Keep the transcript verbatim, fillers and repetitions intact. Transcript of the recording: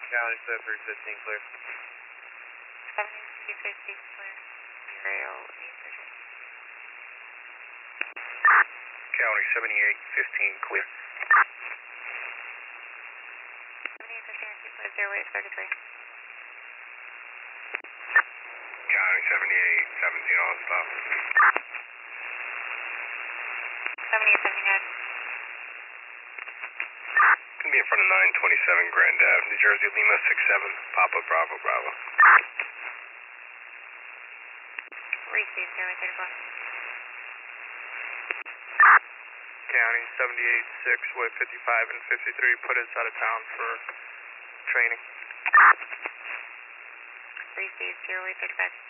County seven three fifteen clear. seven three fifteen clear. Zero eight thirty. County seventy-eight fifteen clear. seventy-eight fifteen clear. Zero eight thirty-three. County seventy-eight seventeen on stop. seventy-eight seventeen guys. Gonna be in front of nine twenty-seven Grand Ave, New Jersey, Lima six seven, Papa Bravo Bravo. Receive zero eight thirty-four. County seventy-eight six with fifty-five and fifty-three put us out of town for training. Receive zero eight thirty-five.